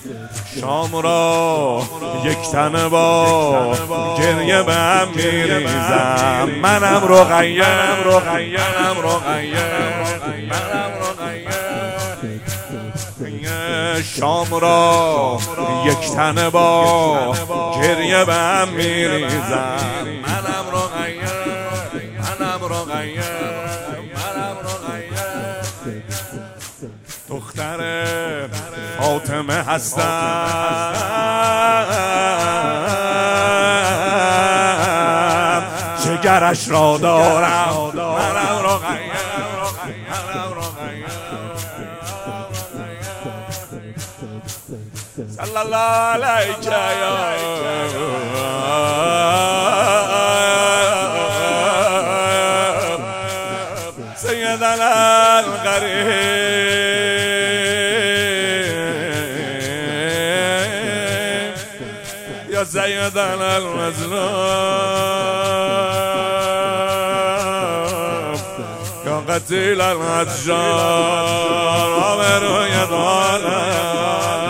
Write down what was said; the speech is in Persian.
شام را یک تن با گریه به هم میریزم. منم رقیه شام را یک تن با گریه به هم میریزم. منم رقیه دختر فاطمه هستم، جگرش را دارم. منم رقیه صلی الله علیک یا سیدنا الغریب یا سیدنا المظلوم یا قتیل الحجار آبروی دارم.